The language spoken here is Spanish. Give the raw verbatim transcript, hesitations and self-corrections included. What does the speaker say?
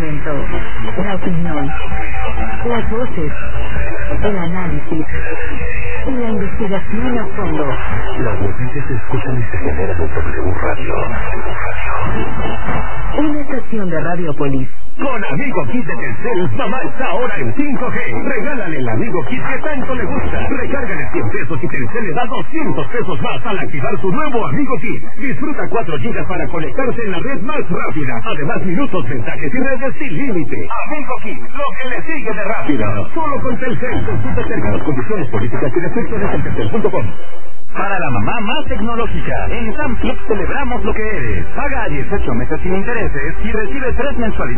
conocimiento, la opinión, las voces, el análisis y la investigación a fondo. Las noticias se escuchan y se generan en W Radio. Una estación de Radiopolis. Con Amigo Kit de Telcel, mamá está ahora en cinco G. Regálale el Amigo Kit que tanto le gusta. Recárgale cien pesos y Telcel le da doscientos pesos más al activar su nuevo Amigo Kit. Disfruta cuatro gigas para conectarse en la red más rápida. Además, minutos, mensajes y redes sin límite. Amigo Kit, lo que le sigue de rápido. Solo con Telcel. Consulta términos, condiciones, políticas y restricciones en telcel punto com. Para la mamá más tecnológica, en Samflix celebramos lo que eres. Paga a dieciocho meses sin intereses y recibe tres mensualidades.